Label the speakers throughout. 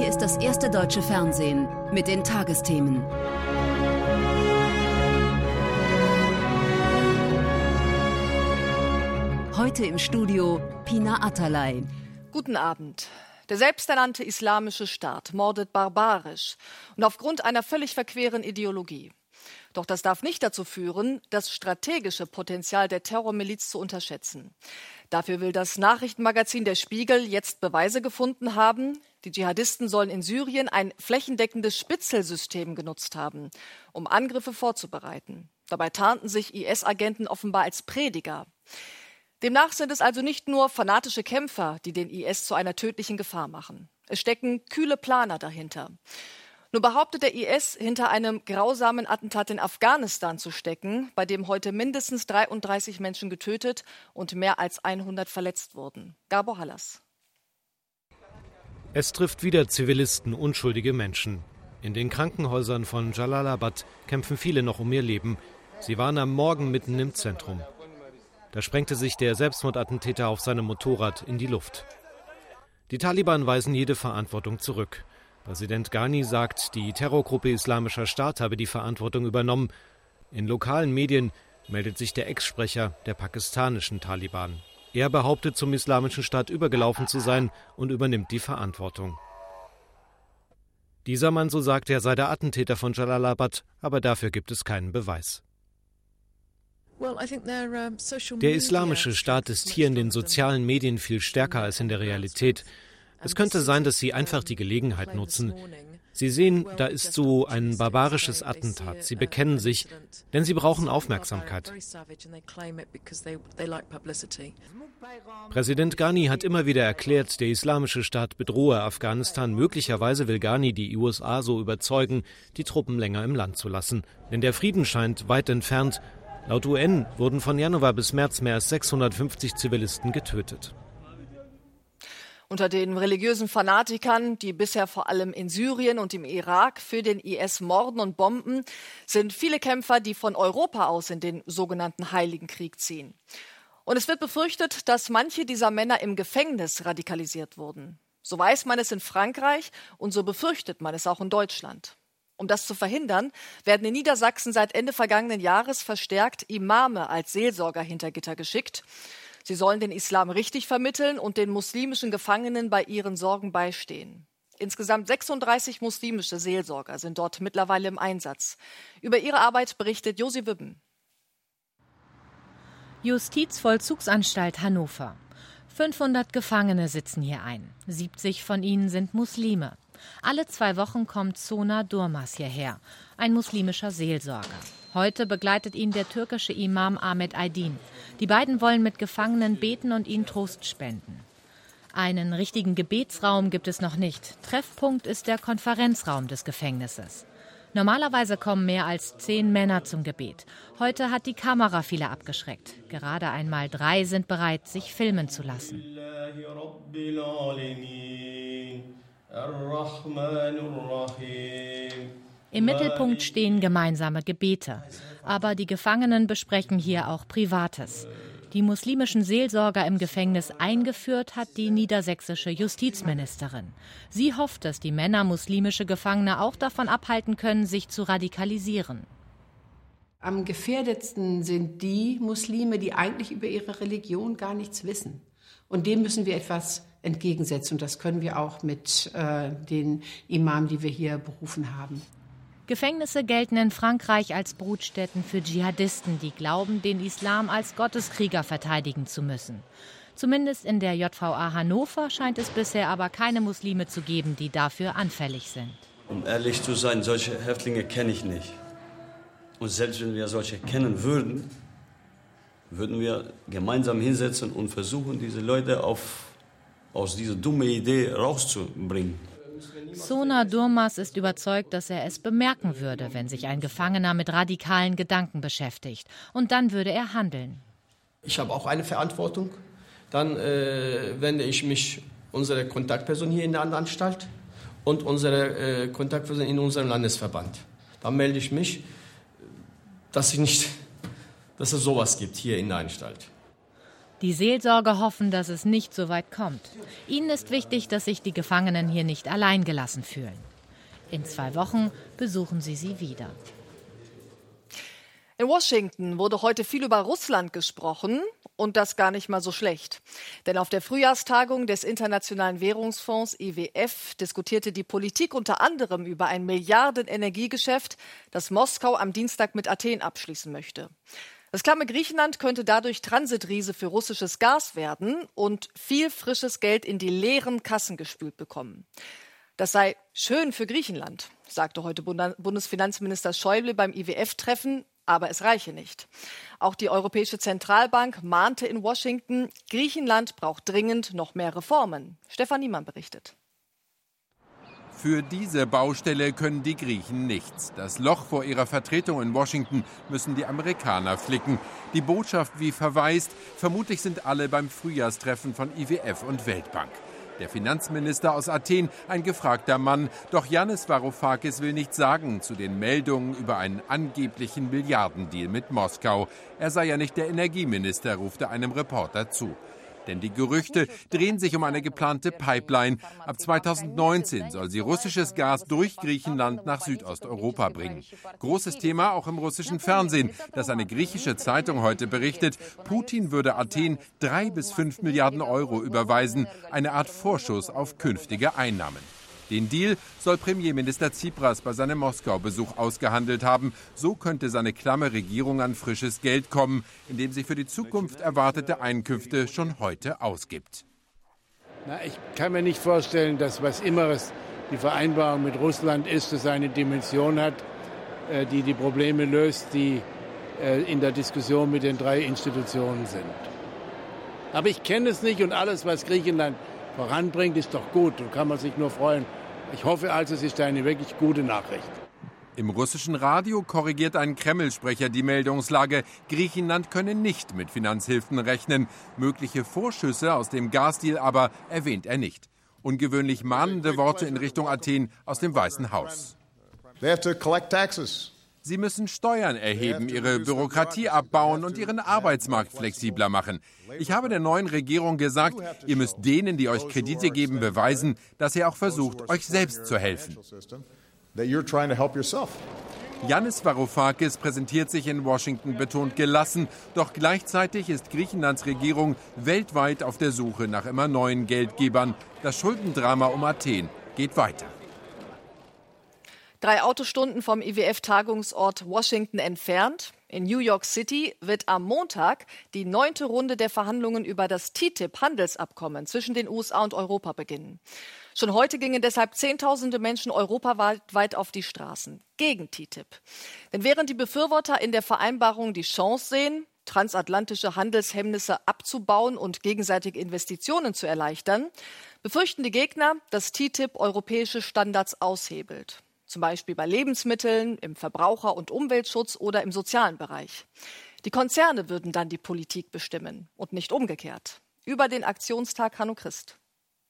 Speaker 1: Hier ist das erste deutsche Fernsehen mit den Tagesthemen. Heute im Studio Pina Atalay.
Speaker 2: Guten Abend. Der selbsternannte Islamische Staat mordet barbarisch und aufgrund einer völlig verqueren Ideologie. Doch das darf nicht dazu führen, das strategische Potenzial der Terrormiliz zu unterschätzen. Dafür will das Nachrichtenmagazin Der Spiegel jetzt Beweise gefunden haben. Die Dschihadisten sollen in Syrien ein flächendeckendes Spitzelsystem genutzt haben, um Angriffe vorzubereiten. Dabei tarnten sich IS-Agenten offenbar als Prediger. Demnach sind es also nicht nur fanatische Kämpfer, die den IS zu einer tödlichen Gefahr machen. Es stecken kühle Planer dahinter. Nur behauptet der IS, hinter einem grausamen Attentat in Afghanistan zu stecken, bei dem heute mindestens 33 Menschen getötet und mehr als 100 verletzt wurden. Gabor Hallas.
Speaker 3: Es trifft wieder Zivilisten, unschuldige Menschen. In den Krankenhäusern von Jalalabad kämpfen viele noch um ihr Leben. Sie waren am Morgen mitten im Zentrum. Da sprengte sich der Selbstmordattentäter auf seinem Motorrad in die Luft. Die Taliban weisen jede Verantwortung zurück. Präsident Ghani sagt, die Terrorgruppe Islamischer Staat habe die Verantwortung übernommen. In lokalen Medien meldet sich der Ex-Sprecher der pakistanischen Taliban. Er behauptet, zum Islamischen Staat übergelaufen zu sein und übernimmt die Verantwortung. Dieser Mann, so sagt er, sei der Attentäter von Jalalabad, aber dafür gibt es keinen Beweis. Der Islamische Staat ist hier in den sozialen Medien viel stärker als in der Realität. Es könnte sein, dass sie einfach die Gelegenheit nutzen. Sie sehen, da ist so ein barbarisches Attentat. Sie bekennen sich, denn sie brauchen Aufmerksamkeit. Präsident Ghani hat immer wieder erklärt, der Islamische Staat bedrohe Afghanistan. Möglicherweise will Ghani die USA so überzeugen, die Truppen länger im Land zu lassen. Denn der Frieden scheint weit entfernt. Laut UN wurden von Januar bis März mehr als 650 Zivilisten getötet.
Speaker 2: Unter den religiösen Fanatikern, die bisher vor allem in Syrien und im Irak für den IS morden und bomben, sind viele Kämpfer, die von Europa aus in den sogenannten Heiligen Krieg ziehen. Und es wird befürchtet, dass manche dieser Männer im Gefängnis radikalisiert wurden. So weiß man es in Frankreich und so befürchtet man es auch in Deutschland. Um das zu verhindern, werden in Niedersachsen seit Ende vergangenen Jahres verstärkt Imame als Seelsorger hinter Gitter geschickt. Sie sollen den Islam richtig vermitteln und den muslimischen Gefangenen bei ihren Sorgen beistehen. Insgesamt 36 muslimische Seelsorger sind dort mittlerweile im Einsatz. Über ihre Arbeit berichtet Josi Wübben.
Speaker 4: Justizvollzugsanstalt Hannover. 500 Gefangene sitzen hier ein. 70 von ihnen sind Muslime. Alle 2 Wochen kommt Sona Durmaz hierher, ein muslimischer Seelsorger. Heute begleitet ihn der türkische Imam Ahmet Aydin. Die beiden wollen mit Gefangenen beten und ihnen Trost spenden. Einen richtigen Gebetsraum gibt es noch nicht. Treffpunkt ist der Konferenzraum des Gefängnisses. Normalerweise kommen mehr als 10 Männer zum Gebet. Heute hat die Kamera viele abgeschreckt. Gerade einmal 3 sind bereit, sich filmen zu lassen. Im Mittelpunkt stehen gemeinsame Gebete. Aber die Gefangenen besprechen hier auch Privates. Die muslimischen Seelsorger im Gefängnis eingeführt hat die niedersächsische Justizministerin. Sie hofft, dass die Männer muslimische Gefangene auch davon abhalten können, sich zu radikalisieren.
Speaker 5: Am gefährdetsten sind die Muslime, die eigentlich über ihre Religion gar nichts wissen. Und dem müssen wir etwas entgegensetzen. Und das können wir auch mit den Imamen, die wir hier berufen haben.
Speaker 4: Gefängnisse gelten in Frankreich als Brutstätten für Dschihadisten, die glauben, den Islam als Gotteskrieger verteidigen zu müssen. Zumindest in der JVA Hannover scheint es bisher aber keine Muslime zu geben, die dafür anfällig sind.
Speaker 6: Um ehrlich zu sein, solche Häftlinge kenne ich nicht. Und selbst wenn wir solche kennen würden, würden wir gemeinsam hinsetzen und versuchen, diese Leute aus dieser dummen Idee rauszubringen.
Speaker 4: Sona Durmaz ist überzeugt, dass er es bemerken würde, wenn sich ein Gefangener mit radikalen Gedanken beschäftigt. Und dann würde er handeln.
Speaker 7: Ich habe auch eine Verantwortung. Dann wende ich mich unsere Kontaktperson hier in der Anstalt und unsere Kontaktperson in unserem Landesverband. Dann melde ich mich, dass es sowas gibt hier in der Anstalt.
Speaker 4: Die Seelsorger hoffen, dass es nicht so weit kommt. Ihnen ist wichtig, dass sich die Gefangenen hier nicht allein gelassen fühlen. In 2 Wochen besuchen sie wieder.
Speaker 2: In Washington wurde heute viel über Russland gesprochen und das gar nicht mal so schlecht. Denn auf der Frühjahrstagung des Internationalen Währungsfonds IWF diskutierte die Politik unter anderem über ein Milliarden-Energiegeschäft, das Moskau am Dienstag mit Athen abschließen möchte. Das klamme Griechenland könnte dadurch Transitriese für russisches Gas werden und viel frisches Geld in die leeren Kassen gespült bekommen. Das sei schön für Griechenland, sagte heute Bundesfinanzminister Schäuble beim IWF-Treffen. Aber es reiche nicht. Auch die Europäische Zentralbank mahnte in Washington, Griechenland braucht dringend noch mehr Reformen. Stefan Niemann berichtet.
Speaker 8: Für diese Baustelle können die Griechen nichts. Das Loch vor ihrer Vertretung in Washington müssen die Amerikaner flicken. Die Botschaft wie verwaist, vermutlich sind alle beim Frühjahrstreffen von IWF und Weltbank. Der Finanzminister aus Athen, ein gefragter Mann. Doch Yannis Varoufakis will nichts sagen zu den Meldungen über einen angeblichen Milliardendeal mit Moskau. Er sei ja nicht der Energieminister, ruft er einem Reporter zu. Denn die Gerüchte drehen sich um eine geplante Pipeline. Ab 2019 soll sie russisches Gas durch Griechenland nach Südosteuropa bringen. Großes Thema auch im russischen Fernsehen, das eine griechische Zeitung heute berichtet. Putin würde Athen 3 bis 5 Milliarden Euro überweisen, eine Art Vorschuss auf künftige Einnahmen. Den Deal soll Premierminister Tsipras bei seinem Moskau-Besuch ausgehandelt haben. So könnte seine klamme Regierung an frisches Geld kommen, indem sie für die Zukunft erwartete Einkünfte schon heute ausgibt.
Speaker 9: Ich kann mir nicht vorstellen, dass was immer die Vereinbarung mit Russland ist, dass eine Dimension hat, die die Probleme löst, die in der Diskussion mit den 3 Institutionen sind. Aber ich kenne es nicht und alles, was Griechenland voranbringt, ist doch gut. Da kann man sich nur freuen. Ich hoffe also, es ist eine wirklich gute Nachricht.
Speaker 8: Im russischen Radio korrigiert ein Kreml-Sprecher die Meldungslage. Griechenland könne nicht mit Finanzhilfen rechnen. Mögliche Vorschüsse aus dem Gasdeal aber erwähnt er nicht. Ungewöhnlich mahnende Worte in Richtung Athen aus dem Weißen Haus. Sie müssen Steuern erheben, ihre Bürokratie abbauen und ihren Arbeitsmarkt flexibler machen. Ich habe der neuen Regierung gesagt, ihr müsst denen, die euch Kredite geben, beweisen, dass ihr auch versucht, euch selbst zu helfen. Yannis Varoufakis präsentiert sich in Washington betont gelassen, doch gleichzeitig ist Griechenlands Regierung weltweit auf der Suche nach immer neuen Geldgebern. Das Schuldendrama um Athen geht weiter.
Speaker 2: 3 Autostunden vom IWF-Tagungsort Washington entfernt, in New York City, wird am Montag die 9. Runde der Verhandlungen über das TTIP-Handelsabkommen zwischen den USA und Europa beginnen. Schon heute gingen deshalb Zehntausende Menschen europaweit auf die Straßen gegen TTIP. Denn während die Befürworter in der Vereinbarung die Chance sehen, transatlantische Handelshemmnisse abzubauen und gegenseitige Investitionen zu erleichtern, befürchten die Gegner, dass TTIP europäische Standards aushebelt. Zum Beispiel bei Lebensmitteln, im Verbraucher- und Umweltschutz oder im sozialen Bereich. Die Konzerne würden dann die Politik bestimmen und nicht umgekehrt. Über den Aktionstag Hanno Christ.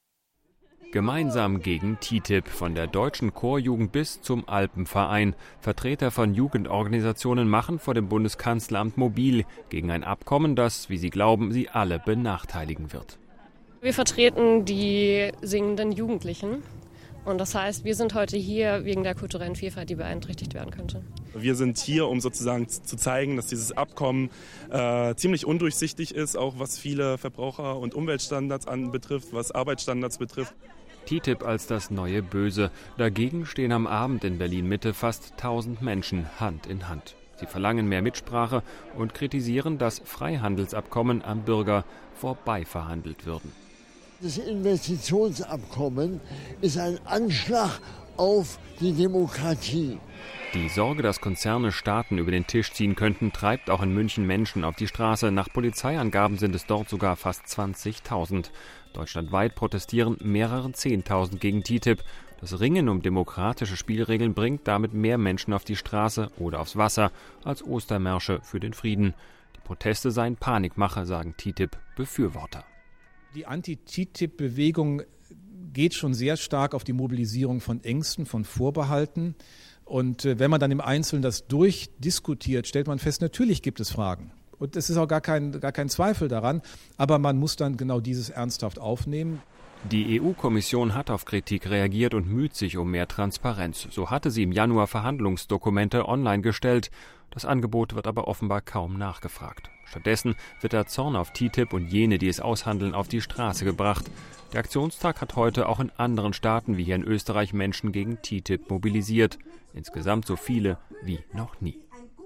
Speaker 10: Gemeinsam gegen TTIP, von der deutschen Chorjugend bis zum Alpenverein. Vertreter von Jugendorganisationen machen vor dem Bundeskanzleramt mobil gegen ein Abkommen, das, wie sie glauben, sie alle benachteiligen wird.
Speaker 11: Wir vertreten die singenden Jugendlichen. Und das heißt, wir sind heute hier wegen der kulturellen Vielfalt, die beeinträchtigt werden könnte.
Speaker 12: Wir sind hier, um sozusagen zu zeigen, dass dieses Abkommen ziemlich undurchsichtig ist, auch was viele Verbraucher- und Umweltstandards anbetrifft, was Arbeitsstandards betrifft.
Speaker 10: TTIP als das neue Böse. Dagegen stehen am Abend in Berlin-Mitte fast 1000 Menschen Hand in Hand. Sie verlangen mehr Mitsprache und kritisieren, dass Freihandelsabkommen am Bürger vorbei verhandelt würden.
Speaker 13: Das Investitionsabkommen ist ein Anschlag auf die Demokratie.
Speaker 10: Die Sorge, dass Konzerne Staaten über den Tisch ziehen könnten, treibt auch in München Menschen auf die Straße. Nach Polizeiangaben sind es dort sogar fast 20.000. Deutschlandweit protestieren mehrere 10.000 gegen TTIP. Das Ringen um demokratische Spielregeln bringt damit mehr Menschen auf die Straße oder aufs Wasser als Ostermärsche für den Frieden. Die Proteste seien Panikmache, sagen TTIP-Befürworter.
Speaker 14: Die Anti-TTIP-Bewegung geht schon sehr stark auf die Mobilisierung von Ängsten, von Vorbehalten. Und wenn man dann im Einzelnen das durchdiskutiert, stellt man fest, natürlich gibt es Fragen. Und es ist auch gar kein Zweifel daran. Aber man muss dann genau dieses ernsthaft aufnehmen.
Speaker 10: Die EU-Kommission hat auf Kritik reagiert und müht sich um mehr Transparenz. So hatte sie im Januar Verhandlungsdokumente online gestellt. Das Angebot wird aber offenbar kaum nachgefragt. Stattdessen wird der Zorn auf TTIP und jene, die es aushandeln, auf die Straße gebracht. Der Aktionstag hat heute auch in anderen Staaten wie hier in Österreich Menschen gegen TTIP mobilisiert. Insgesamt so viele wie noch nie.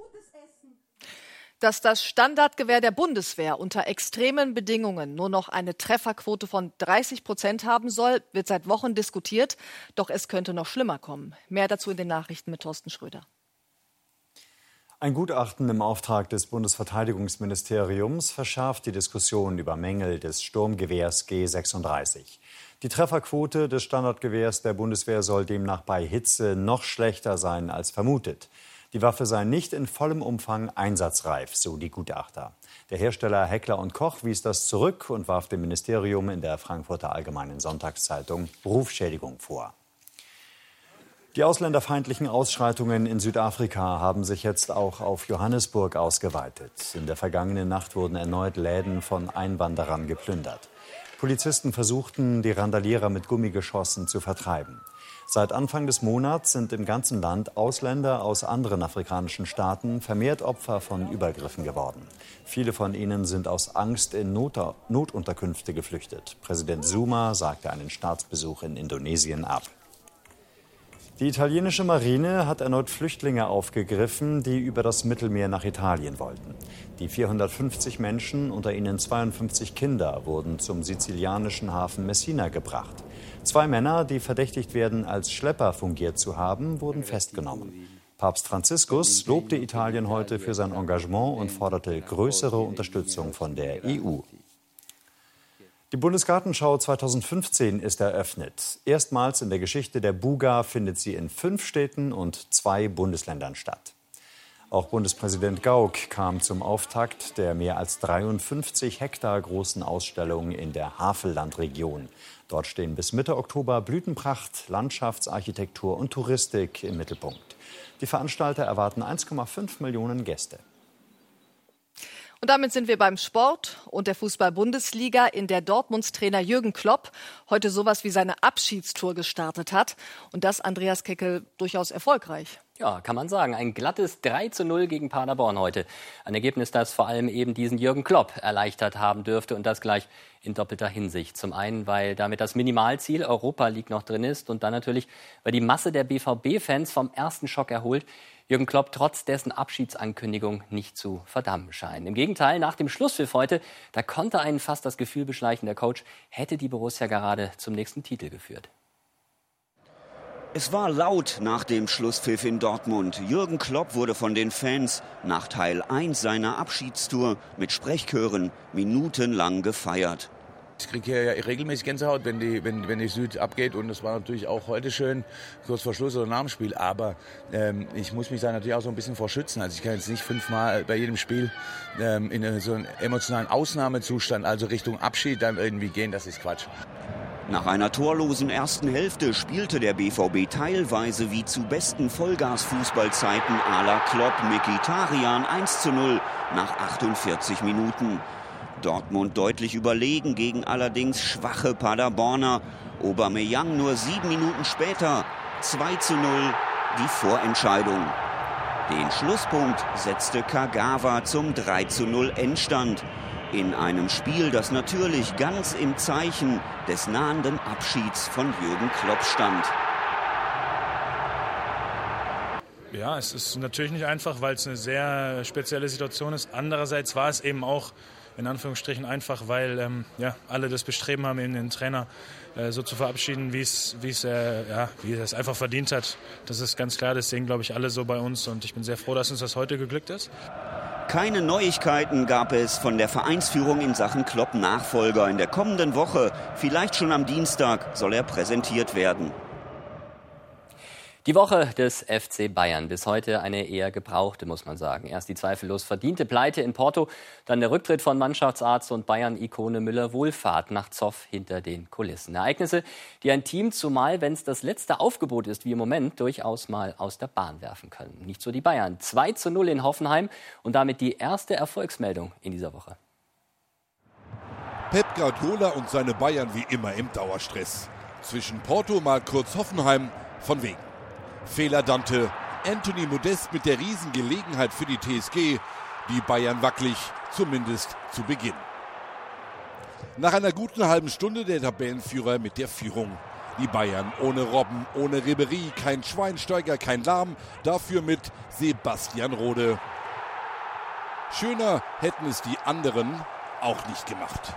Speaker 2: Dass das Standardgewehr der Bundeswehr unter extremen Bedingungen nur noch eine Trefferquote von 30% haben soll, wird seit Wochen diskutiert. Doch es könnte noch schlimmer kommen. Mehr dazu in den Nachrichten mit Thorsten Schröder.
Speaker 15: Ein Gutachten im Auftrag des Bundesverteidigungsministeriums verschärft die Diskussion über Mängel des Sturmgewehrs G36. Die Trefferquote des Standardgewehrs der Bundeswehr soll demnach bei Hitze noch schlechter sein als vermutet. Die Waffe sei nicht in vollem Umfang einsatzreif, so die Gutachter. Der Hersteller Heckler & Koch wies das zurück und warf dem Ministerium in der Frankfurter Allgemeinen Sonntagszeitung Rufschädigung vor. Die ausländerfeindlichen Ausschreitungen in Südafrika haben sich jetzt auch auf Johannesburg ausgeweitet. In der vergangenen Nacht wurden erneut Läden von Einwanderern geplündert. Polizisten versuchten, die Randalierer mit Gummigeschossen zu vertreiben. Seit Anfang des Monats sind im ganzen Land Ausländer aus anderen afrikanischen Staaten vermehrt Opfer von Übergriffen geworden. Viele von ihnen sind aus Angst in Notunterkünfte geflüchtet. Präsident Zuma sagte einen Staatsbesuch in Indonesien ab. Die italienische Marine hat erneut Flüchtlinge aufgegriffen, die über das Mittelmeer nach Italien wollten. Die 450 Menschen, unter ihnen 52 Kinder, wurden zum sizilianischen Hafen Messina gebracht. 2 Männer, die verdächtigt werden, als Schlepper fungiert zu haben, wurden festgenommen. Papst Franziskus lobte Italien heute für sein Engagement und forderte größere Unterstützung von der EU. Die Bundesgartenschau 2015 ist eröffnet. Erstmals in der Geschichte der Buga findet sie in 5 Städten und 2 Bundesländern statt. Auch Bundespräsident Gauck kam zum Auftakt der mehr als 53 Hektar großen Ausstellung in der Havellandregion. Dort stehen bis Mitte Oktober Blütenpracht, Landschaftsarchitektur und Touristik im Mittelpunkt. Die Veranstalter erwarten 1,5 Millionen Gäste.
Speaker 2: Und damit sind wir beim Sport und der Fußball-Bundesliga, in der Dortmunds Trainer Jürgen Klopp heute sowas wie seine Abschiedstour gestartet hat. Und das, Andreas Keckel, durchaus erfolgreich.
Speaker 16: Ja, kann man sagen. Ein glattes 3:0 gegen Paderborn heute. Ein Ergebnis, das vor allem eben diesen Jürgen Klopp erleichtert haben dürfte und das gleich in doppelter Hinsicht. Zum einen, weil damit das Minimalziel Europa League noch drin ist und dann natürlich, weil die Masse der BVB-Fans vom ersten Schock erholt Jürgen Klopp trotz dessen Abschiedsankündigung nicht zu verdammen scheinen. Im Gegenteil, nach dem Schlusspfiff heute, da konnte einen fast das Gefühl beschleichen, der Coach hätte die Borussia gerade zum nächsten Titel geführt.
Speaker 17: Es war laut nach dem Schlusspfiff in Dortmund. Jürgen Klopp wurde von den Fans nach Teil 1 seiner Abschiedstour mit Sprechchören minutenlang gefeiert.
Speaker 18: Ich kriege hier ja regelmäßig Gänsehaut, wenn die Süd abgeht. Und das war natürlich auch heute schön, kurz vor Schluss oder nach dem Spiel. Aber ich muss mich da natürlich auch so ein bisschen vor schützen. Also ich kann jetzt nicht 5-mal bei jedem Spiel in so einen emotionalen Ausnahmezustand, also Richtung Abschied, dann irgendwie gehen. Das ist Quatsch.
Speaker 17: Nach einer torlosen ersten Hälfte spielte der BVB teilweise wie zu besten Vollgas-Fußballzeiten à la Klopp Mkhitaryan 1:0 nach 48 Minuten. Dortmund deutlich überlegen gegen allerdings schwache Paderborner. Aubameyang nur 7 Minuten später 2:0 die Vorentscheidung. Den Schlusspunkt setzte Kagawa zum 3:0 Endstand. In einem Spiel, das natürlich ganz im Zeichen des nahenden Abschieds von Jürgen Klopp stand.
Speaker 19: Ja, es ist natürlich nicht einfach, weil es eine sehr spezielle Situation ist. Andererseits war es eben auch in Anführungsstrichen einfach, weil alle das Bestreben haben, den Trainer so zu verabschieden, wie es einfach verdient hat. Das ist ganz klar, das sehen, glaube ich, alle so bei uns. Und ich bin sehr froh, dass uns das heute geglückt ist.
Speaker 17: Keine Neuigkeiten gab es von der Vereinsführung in Sachen Klopp-Nachfolger. In der kommenden Woche, vielleicht schon am Dienstag, soll er präsentiert werden.
Speaker 16: Die Woche des FC Bayern. Bis heute eine eher gebrauchte, muss man sagen. Erst die zweifellos verdiente Pleite in Porto, dann der Rücktritt von Mannschaftsarzt und Bayern-Ikone Müller-Wohlfahrt nach Zoff hinter den Kulissen. Ereignisse, die ein Team, zumal wenn es das letzte Aufgebot ist, wie im Moment, durchaus mal aus der Bahn werfen können. Nicht so die Bayern. 2:0 in Hoffenheim und damit die erste Erfolgsmeldung in dieser Woche.
Speaker 20: Pep Guardiola und seine Bayern wie immer im Dauerstress. Zwischen Porto mal kurz Hoffenheim, von wegen. Fehler Dante, Anthony Modest mit der Riesengelegenheit für die TSG, die Bayern wackelig, zumindest zu Beginn. Nach einer guten halben Stunde der Tabellenführer mit der Führung. Die Bayern ohne Robben, ohne Ribéry, kein Schweinsteiger, kein Lahm, dafür mit Sebastian Rode. Schöner hätten es die anderen auch nicht gemacht.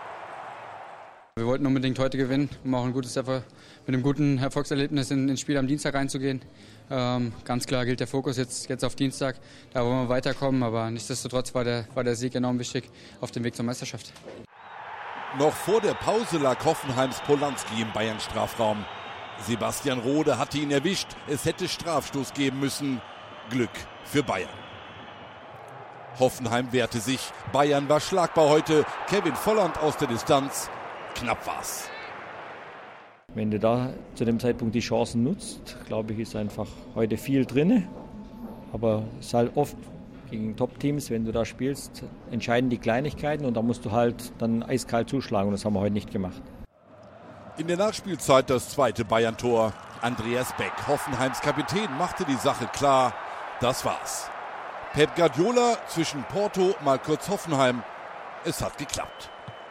Speaker 21: Wir wollten unbedingt heute gewinnen, um auch mit einem guten Erfolgserlebnis ins Spiel am Dienstag reinzugehen. Ganz klar gilt der Fokus jetzt auf Dienstag, da wollen wir weiterkommen, aber nichtsdestotrotz war der Sieg enorm wichtig auf dem Weg zur Meisterschaft.
Speaker 20: Noch vor der Pause lag Hoffenheims Polanski im Bayern-Strafraum. Sebastian Rode hatte ihn erwischt, es hätte Strafstoß geben müssen. Glück für Bayern. Hoffenheim wehrte sich, Bayern war schlagbar heute, Kevin Volland aus der Distanz. Knapp war's.
Speaker 22: Wenn du da zu dem Zeitpunkt die Chancen nutzt, glaube ich, ist einfach heute viel drin. Aber es ist halt oft gegen Top-Teams, wenn du da spielst, entscheiden die Kleinigkeiten und da musst du halt dann eiskalt zuschlagen und das haben wir heute nicht gemacht.
Speaker 20: In der Nachspielzeit das zweite Bayern-Tor. Andreas Beck, Hoffenheims Kapitän, machte die Sache klar. Das war's. Pep Guardiola zwischen Porto mal kurz Hoffenheim. Es hat geklappt.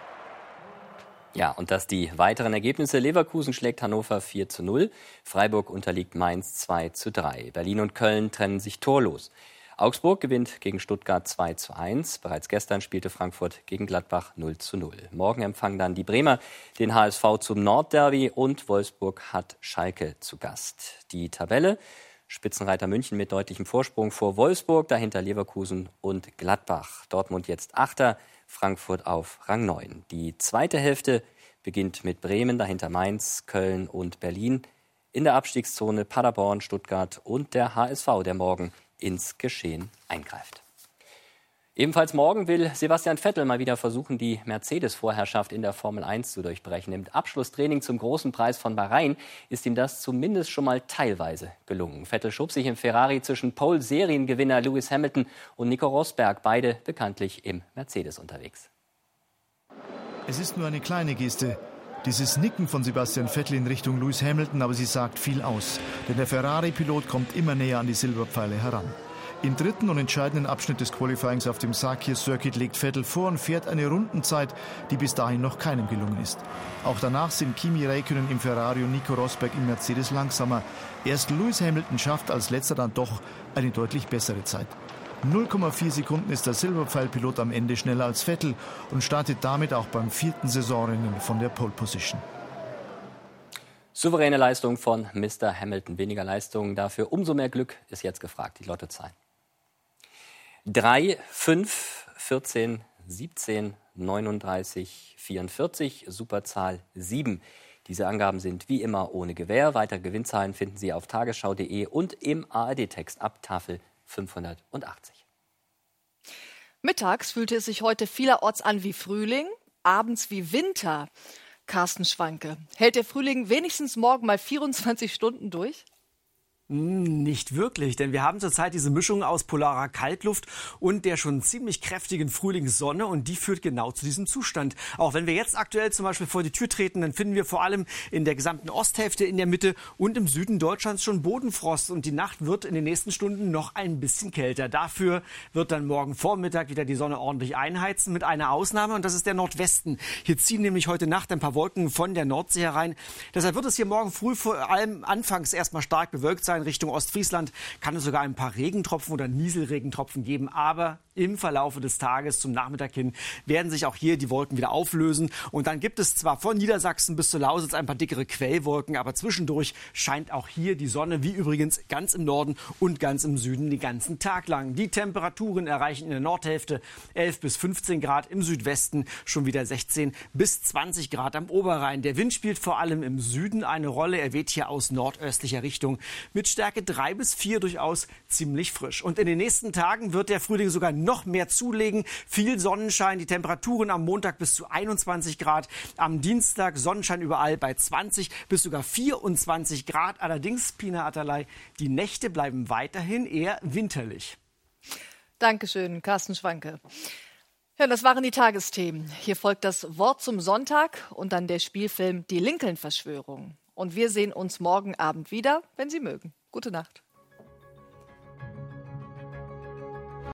Speaker 16: Ja, und das die weiteren Ergebnisse. Leverkusen schlägt Hannover 4:0. Freiburg unterliegt Mainz 2:3. Berlin und Köln trennen sich torlos. Augsburg gewinnt gegen Stuttgart 2:1. Bereits gestern spielte Frankfurt gegen Gladbach 0:0. Morgen empfangen dann die Bremer den HSV zum Nordderby und Wolfsburg hat Schalke zu Gast. Die Tabelle: Spitzenreiter München mit deutlichem Vorsprung vor Wolfsburg, dahinter Leverkusen und Gladbach. Dortmund jetzt Achter, Frankfurt auf Rang 9. Die zweite Hälfte beginnt mit Bremen, dahinter Mainz, Köln und Berlin. In der Abstiegszone Paderborn, Stuttgart und der HSV, der morgen ins Geschehen eingreift. Ebenfalls morgen will Sebastian Vettel mal wieder versuchen, die Mercedes-Vorherrschaft in der Formel 1 zu durchbrechen. Im Abschlusstraining zum großen Preis von Bahrain ist ihm das zumindest schon mal teilweise gelungen. Vettel schob sich im Ferrari zwischen Pole-Seriengewinner Lewis Hamilton und Nico Rosberg, beide bekanntlich im Mercedes unterwegs.
Speaker 23: Es ist nur eine kleine Geste. Dieses Nicken von Sebastian Vettel in Richtung Lewis Hamilton, aber sie sagt viel aus. Denn der Ferrari-Pilot kommt immer näher an die Silberpfeile heran. Im dritten und entscheidenden Abschnitt des Qualifyings auf dem Sakir Circuit legt Vettel vor und fährt eine Rundenzeit, die bis dahin noch keinem gelungen ist. Auch danach sind Kimi Räikkönen im Ferrari und Nico Rosberg im Mercedes langsamer. Erst Lewis Hamilton schafft als letzter dann doch eine deutlich bessere Zeit. 0,4 Sekunden ist der Silberpfeilpilot am Ende schneller als Vettel und startet damit auch beim 4. Saisonrennen von der Pole Position.
Speaker 16: Souveräne Leistung von Mr. Hamilton. Weniger Leistung, dafür umso mehr Glück ist jetzt gefragt. Die Lottozahlen: 3, 5, 14, 17, 39, 44, Superzahl 7. Diese Angaben sind wie immer ohne Gewähr. Weitere Gewinnzahlen finden Sie auf tagesschau.de und im ARD-Text ab Tafel 580.
Speaker 2: Mittags fühlte es sich heute vielerorts an wie Frühling, abends wie Winter. Carsten Schwanke, hält der Frühling wenigstens morgen mal 24 Stunden durch?
Speaker 24: Nicht wirklich, denn wir haben zurzeit diese Mischung aus polarer Kaltluft und der schon ziemlich kräftigen Frühlingssonne und die führt genau zu diesem Zustand. Auch wenn wir jetzt aktuell zum Beispiel vor die Tür treten, dann finden wir vor allem in der gesamten Osthälfte in der Mitte und im Süden Deutschlands schon Bodenfrost und die Nacht wird in den nächsten Stunden noch ein bisschen kälter. Dafür wird dann morgen Vormittag wieder die Sonne ordentlich einheizen mit einer Ausnahme und das ist der Nordwesten. Hier ziehen nämlich heute Nacht ein paar Wolken von der Nordsee herein. Deshalb wird es hier morgen früh vor allem anfangs erstmal stark bewölkt sein. sein Richtung Ostfriesland. Kann es sogar ein paar Regentropfen oder Nieselregentropfen geben. Aber im Verlaufe des Tages zum Nachmittag hin werden sich auch hier die Wolken wieder auflösen. Und dann gibt es zwar von Niedersachsen bis zur Lausitz ein paar dickere Quellwolken, aber zwischendurch scheint auch hier die Sonne, wie übrigens ganz im Norden und ganz im Süden den ganzen Tag lang. Die Temperaturen erreichen in der Nordhälfte 11 bis 15 Grad, im Südwesten schon wieder 16 bis 20 Grad am Oberrhein. Der Wind spielt vor allem im Süden eine Rolle. Er weht hier aus nordöstlicher Richtung mit Stärke 3 bis 4 durchaus ziemlich frisch. Und in den nächsten Tagen wird der Frühling sogar noch mehr zulegen. Viel Sonnenschein, die Temperaturen am Montag bis zu 21 Grad, am Dienstag Sonnenschein überall bei 20 bis sogar 24 Grad. Allerdings, Pina Atalay, die Nächte bleiben weiterhin eher winterlich.
Speaker 2: Dankeschön, Carsten Schwanke. Ja, das waren die Tagesthemen. Hier folgt das Wort zum Sonntag und dann der Spielfilm Die Lincoln-Verschwörung. Und wir sehen uns morgen Abend wieder, wenn Sie mögen. Gute Nacht.